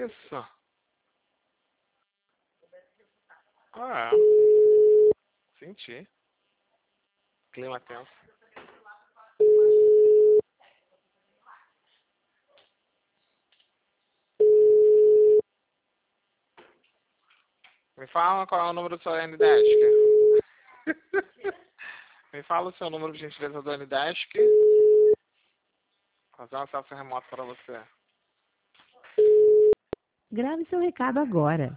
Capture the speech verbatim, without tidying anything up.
isso? Ah, senti. Clima tenso. Me fala qual é o número do seu Anidesk. Me fala o seu número de gentileza do Anidesk. Fazer um acesso remoto para você. Grave seu recado agora.